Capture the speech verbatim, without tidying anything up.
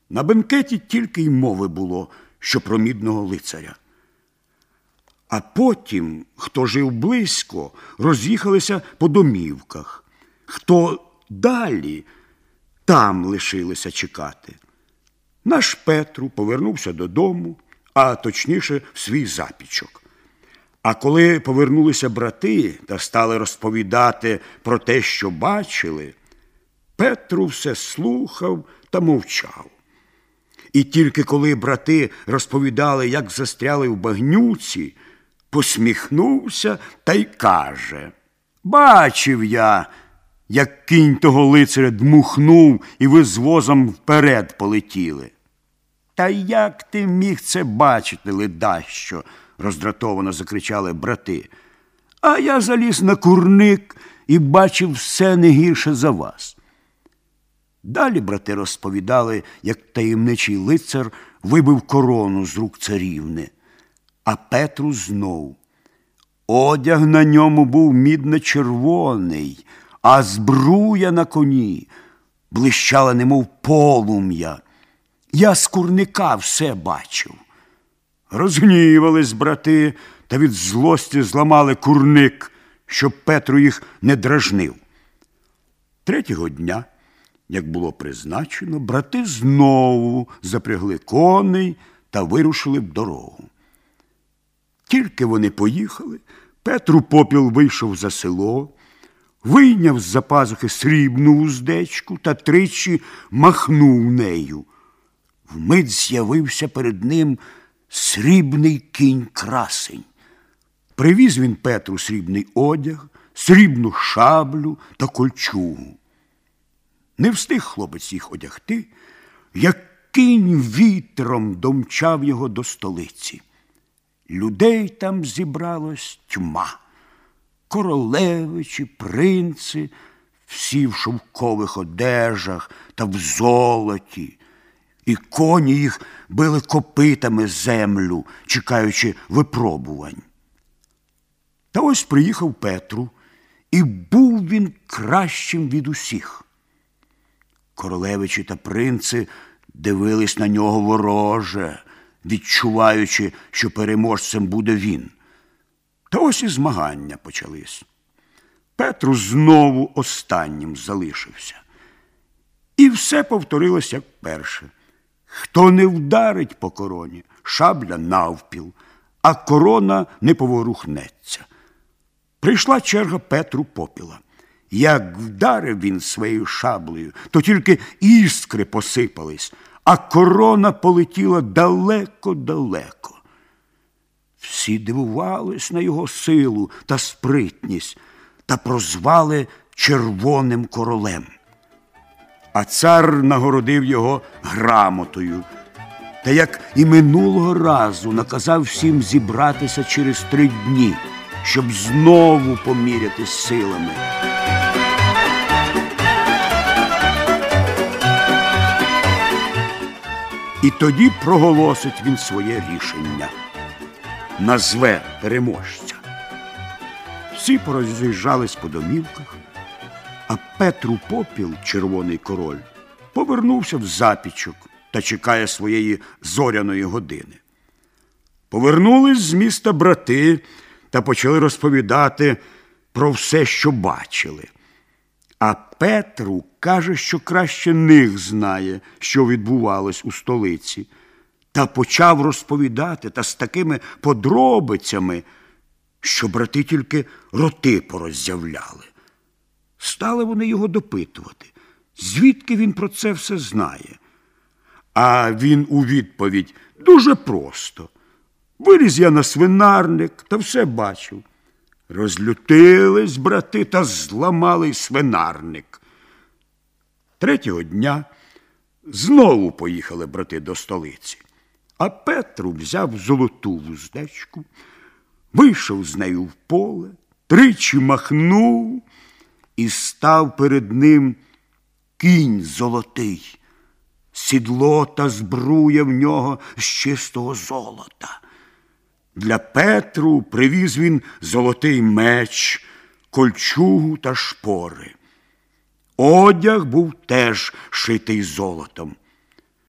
На бенкеті тільки й мови було, що про мідного лицаря. А потім, хто жив близько, роз'їхалися по домівках. Хто далі, там лишилися чекати. Наш Петру повернувся додому, а точніше в свій запічок. А коли повернулися брати та стали розповідати про те, що бачили, Петру все слухав та мовчав. І тільки коли брати розповідали, як застряли в багнюці, посміхнувся та й каже: «Бачив я, як кінь того лицаря дмухнув, і ви з возом вперед полетіли». «Та як ти міг це бачити, ледащо?» – роздратовано закричали брати. «А я заліз на курник і бачив все не гірше за вас». Далі брати розповідали, як таємничий лицар вибив корону з рук царівни. А Петру знов: одяг на ньому був мідно-червоний, а збруя на коні блищала, немов полум'я. Я з курника все бачив. Розгнівались брати та від злості зламали курник, щоб Петру їх не дражнив. Третього дня, як було призначено, брати знову запрягли коней та вирушили в дорогу. Тільки вони поїхали, Петру Попіл вийшов за село, вийняв з-за пазухи срібну вуздечку та тричі махнув нею. Вмить з'явився перед ним срібний кінь-красень. Привіз він Петру срібний одяг, срібну шаблю та кольчугу. Не встиг хлопець їх одягти, як кінь вітром домчав його до столиці. Людей там зібралось тьма. Королевичі, принци, всі в шовкових одежах та в золоті. І коні їх били копитами землю, чекаючи випробувань. Та ось приїхав Петру, і був він кращим від усіх. Королевичі та принци дивились на нього вороже, відчуваючи, що переможцем буде він. Та ось і змагання почались. Петру знову останнім залишився. І все повторилось, як перше. Хто не вдарить по короні, шабля навпіл, а корона не поворухнеться. Прийшла черга Петру Попіла. Як вдарив він своєю шаблею, то тільки іскри посипались, а корона полетіла далеко-далеко. Всі дивувались на його силу та спритність та прозвали Червоним королем. А цар нагородив його грамотою та, як і минулого разу, наказав всім зібратися через три дні, щоб знову помірятись силами. І тоді проголосить він своє рішення. Назве переможця. Всі пороз'їжджались по домівках, а Петру Попіл, Червоний король, повернувся в запічок та чекає своєї зоряної години. Повернулись з міста брати та почали розповідати про все, що бачили. А Петру каже, що краще них знає, що відбувалось у столиці. Та почав розповідати та з такими подробицями, що брати тільки роти пороззявляли. Стали вони його допитувати, звідки він про це все знає. А він у відповідь: дуже просто. Виліз я на свинарник та все бачив. Розлютились брати та зламали свинарник. Третього дня знову поїхали брати до столиці. А Петру взяв золоту вуздечку, вийшов з нею в поле, тричі махнув, і став перед ним кінь золотий. Сідло та збруя в нього з чистого золота. Для Петру привіз він золотий меч, кольчугу та шпори. Одяг був теж шитий золотом.